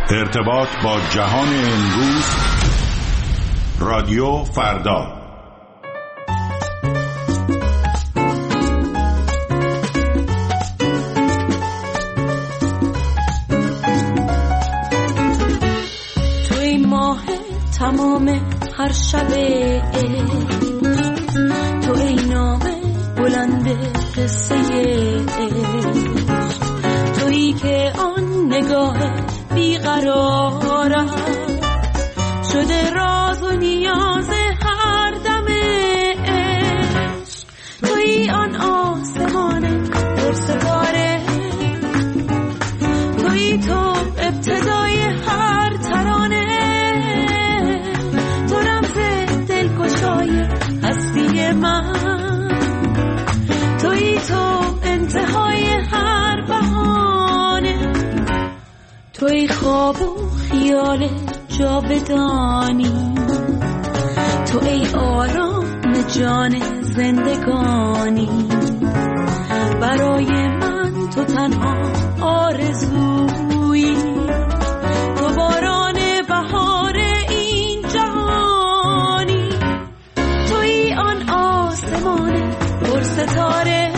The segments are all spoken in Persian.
ارتباط با جهان امروز، رادیو فردا. توی ماه تمام هر شب، توی نامه بلند قصه، تویی که آن نگاه بیقرارم شده راز و نیاز هر دم عشق، تویی آن آسمان پرستاره، تویی تو ابتدای هر ترانه، تو رمز دلگشای هستی من، تویی تو انتهای هر بهانه، توی خواب و خیال جاودانی، تو ای آرام جان زندگانی، برای من تو تنها آرزویی، تو باران بهار این جهانی، توی آن آسمان پرستاره،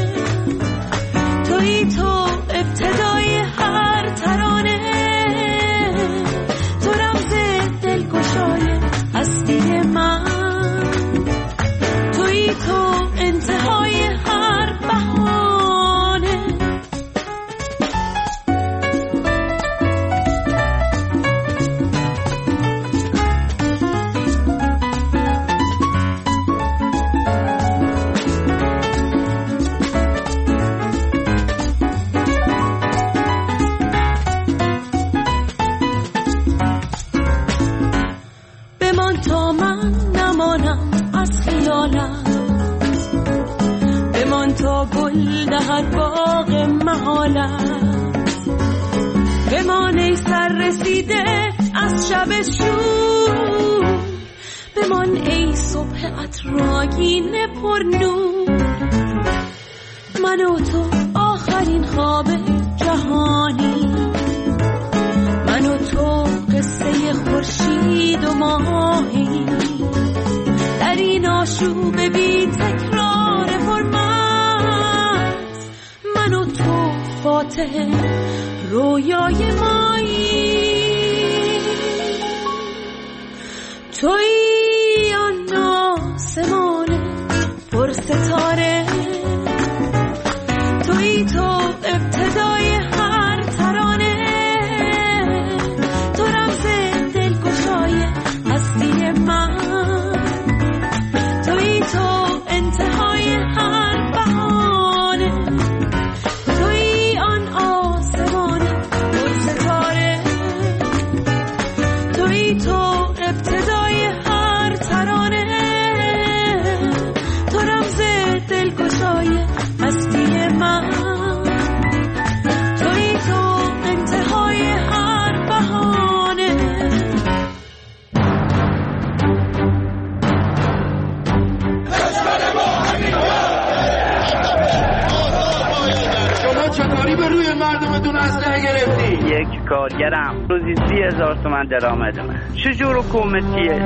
توی تو ابتدای هر ترانه، تو رمز دلگشای هستی من، توی تو انتهای هر بهانه. بمان تا من نمانم از خیالم، بمان تا گل دهد باغ محالم، بمان ای سر رسیده از شب شور، بمان ای صبح عطرآگین پرنور، من و تو آخرین خواب جهانی، من و تو قصه خورشید و ماهی، در این آشوب بی تکرار پرمست، من و تو فاتح رویای مایی، توی آن آسمان پرستاره، توی تو ابتدای هر ترانه، تو رمز دلگشای هستی من، توی تو انتهای هر بهانه، توی آن آسمان پرستاره، توی تو ابتدای هر ترانه، تو رمز دلگشای هستی من، توی تو انتهای هر بهانه. شما چطوری به روی مردمتون اسلحه گرفتی؟ یک کارگرم روزی 30,000 تومان درآمدمه. چجور حکومتیه؟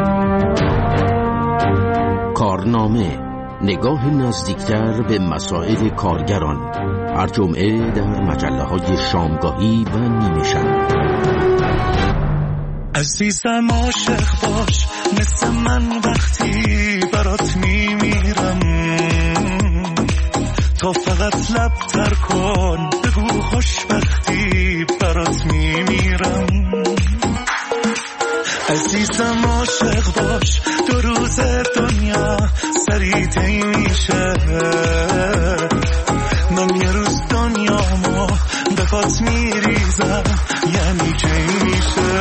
کارنامه، نگاه نزدیکتر به مسائل کارگران، هر جمعه در مجله‌های شامگاهی و نیمه شب. عزیزم عاشق باش مثل من وقتی برات میمیرم، تا فقط لب تر کن بگو خوشبختی برات میمیرم. عزیزم عاشق باش دو روز دنیا سریع طی میشه، من یه روز دنیامو به پات میریزم یعنی چی میشه.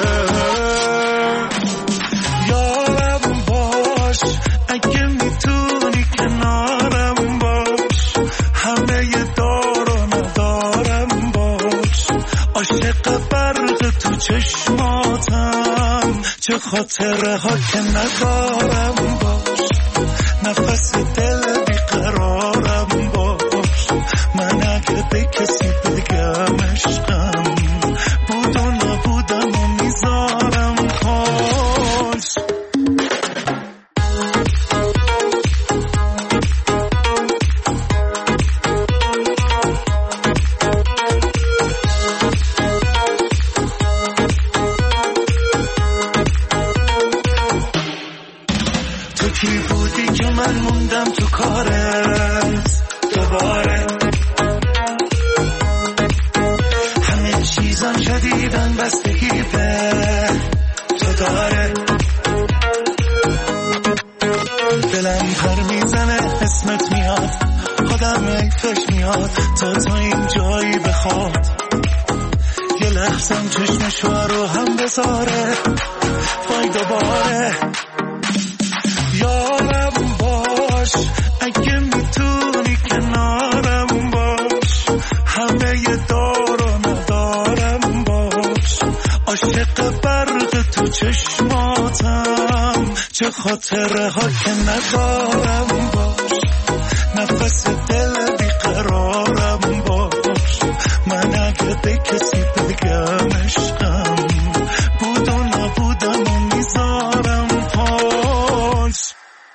یارم باش اگه میتونی کنارم باش، همه ی دار و ندارم باش، عاشق برق تو چشماتم، چه خاطره ها که ندارم باش، نفس دل بیقرارم باش، من اگه به کسی بگم عشقم بود و من موندم تو کارت دوباره. همه چیزم جدیدن بستگی به تو داره. دلم پر میزنه اسمت میاد، آدم حیفش میاد تا این جایی بخواد. یه لحظم چشمشو رو هم بذاره وای دوباره. یارم باش اگه میتونی کنارم باش، همه ی دار و ندارم باش. عاشق برق تو چشماتم، چه خاطره ها که ندارم باش. نفس دل بیقرارم باش. من اگه به کسی بگم عشقم بود و نبودم و میذارم پاس.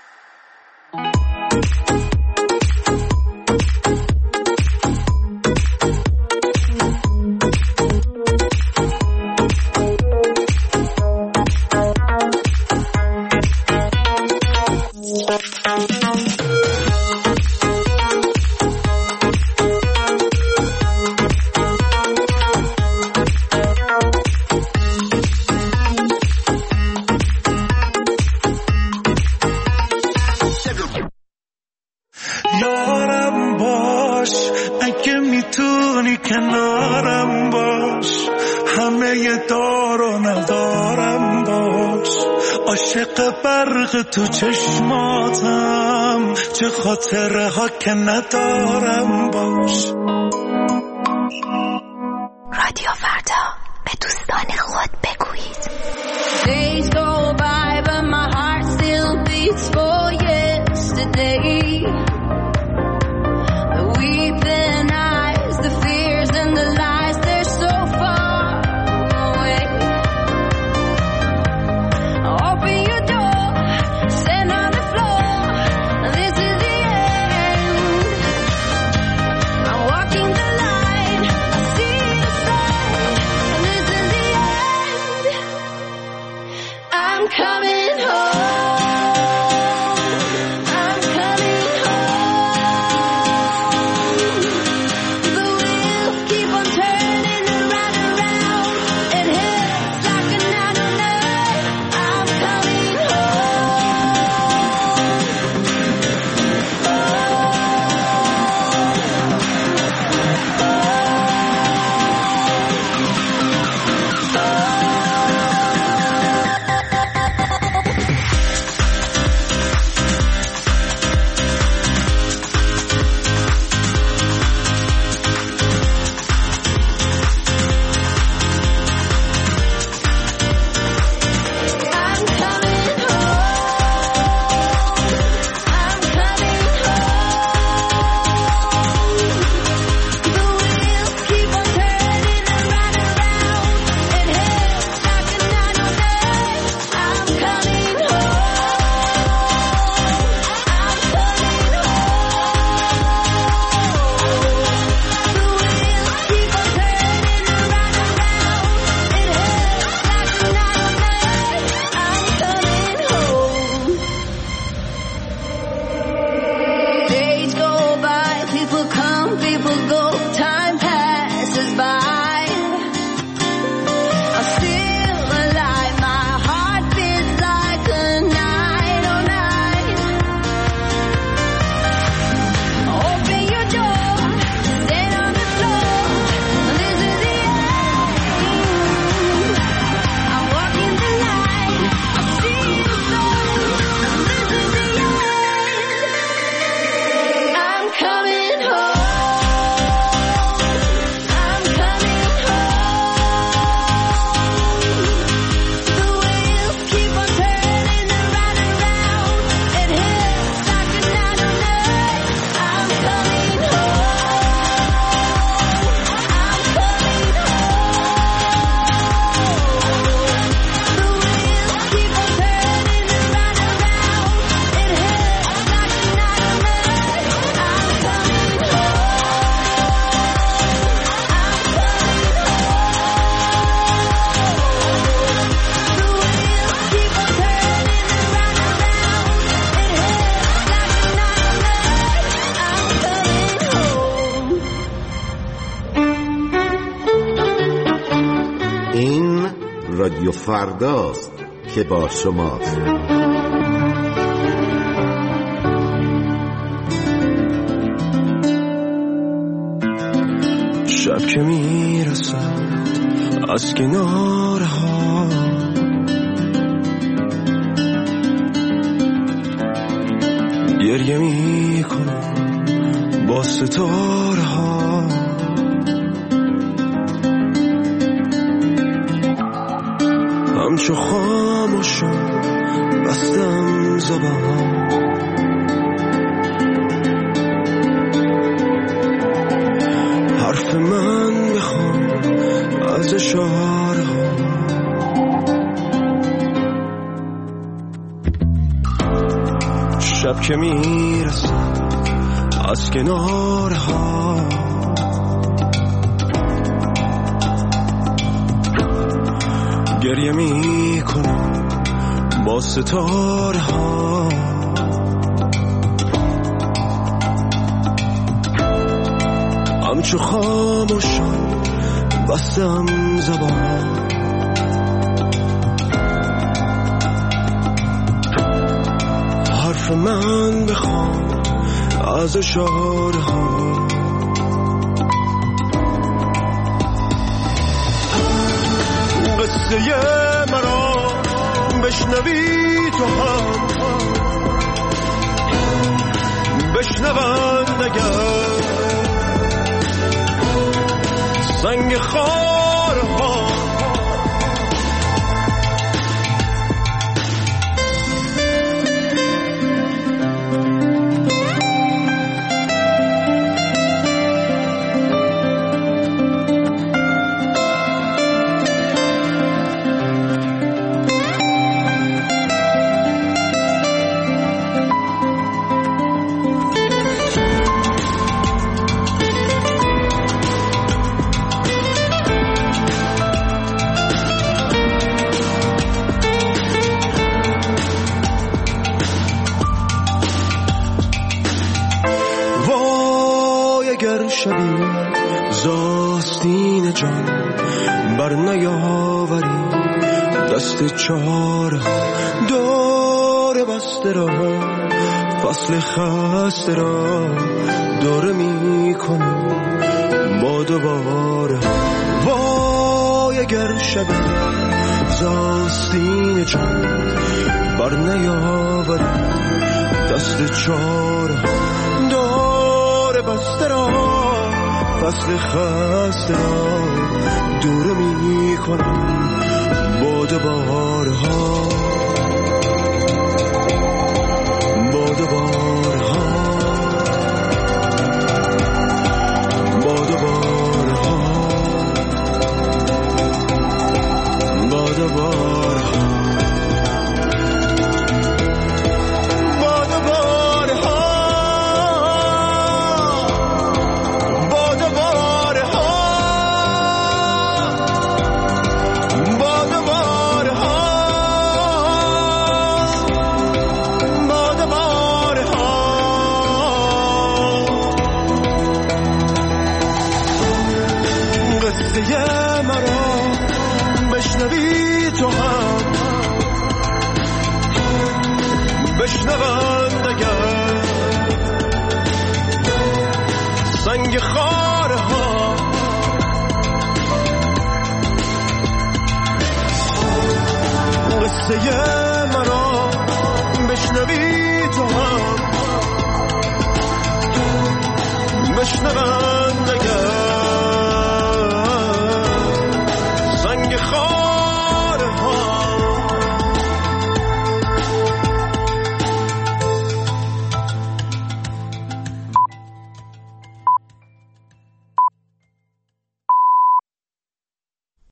یارم باش اگه میتونی کنارم باش، همه ی دار و ندارم باش. عاشق برق تو چشماتم، چه خاطره ها که ندارم باش. رادیو فردا، به دوستان خود بگویید. Days go by but my heart still beats for yesterday. The weeping eyes, the fears and the lies, they're so far away. Open your door, stand on the floor, this is the end. I'm walking the line, I see the sign, this is the end. I'm coming home, I'm coming home. The wheels keep on turning around and around. It hits like a 909. I'm coming رادیو فرداست که با شماست. شب که میرسد از کنارها، گریه میکنم با ستارها، همچو خاموشم بستم زبان، حرف من بخوام از اشارها. شب که میرسد از کنارها، گریه میکنم با ستارها، همچو خاموشم بستم زبان، حرف من بخوام از اشارها. قصه مرا بشنوی تو هم، بشنوند اگر سنگ خارها. اگر شبی زاستین جان بر نیاوری دست چاره، دور بسته را فصل خسته را دوره می کنم با دوباره. وای اگر شبی زاستین جان بر نیاوری دست چاره، بسته را فصل خسته را دوره می کنم با دوبارها، با دوبارها، با دوبارها، با دوبارها. قصه مرا بشنوی تو هم، بشنوند اگر سنگ خارها. قصه مرا بشنوی تو هم، بشنوند